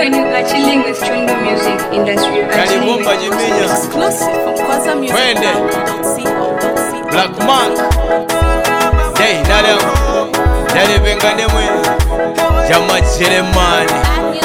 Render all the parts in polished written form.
when you are chilling with Chundo Music Industry. Exclusive from Kwaza Music. Black Mark. Hey, Dale Bengane Mwene. Jama Jeremani.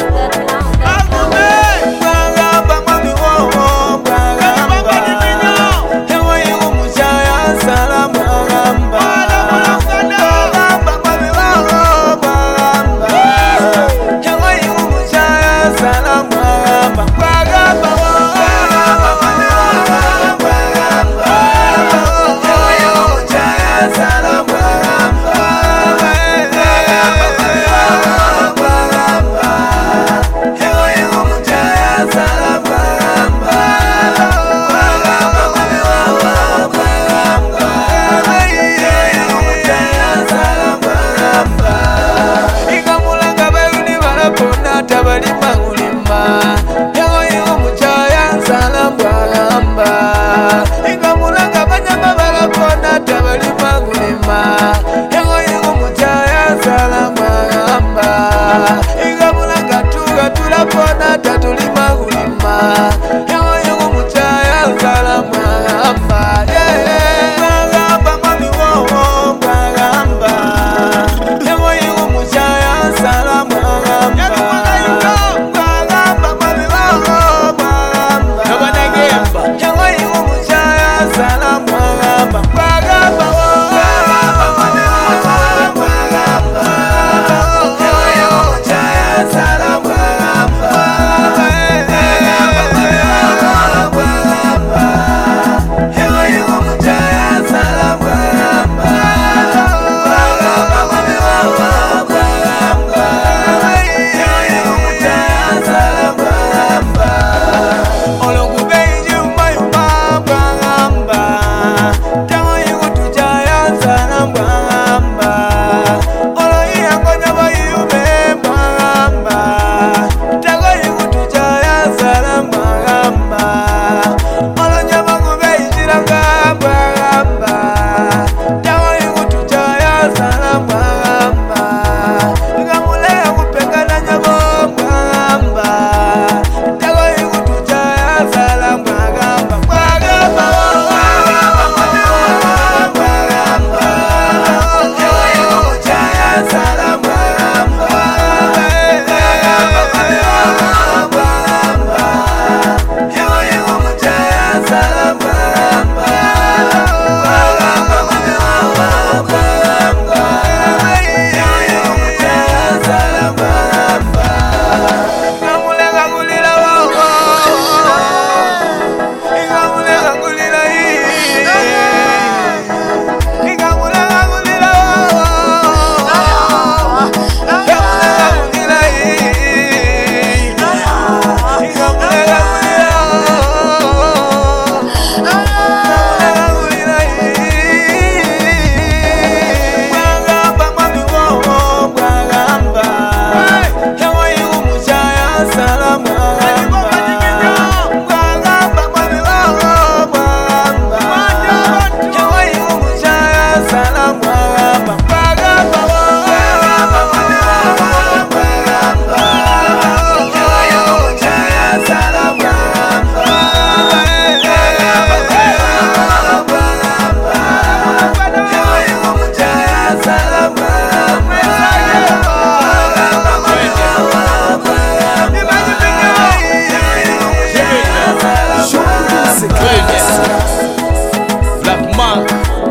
Black Mark.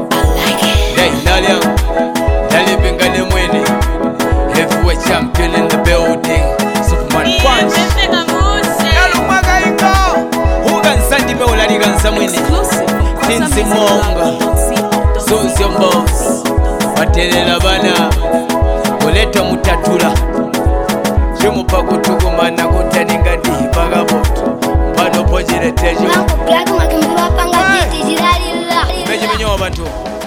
Dale Bengane Mwene. Heavyweight champion in the building. Superman Punch. Hugan Sandy Meola Liganza Mwene. Tinsi Monga. Zonzi Mbos. Watelela bana. Koleta mutatula. Shimu pakutuguma na kutaninga ndihi bagaboto. Pano pojire tejo. Black Mark mbiwa panga titi jirali la. Meji menyo abantu.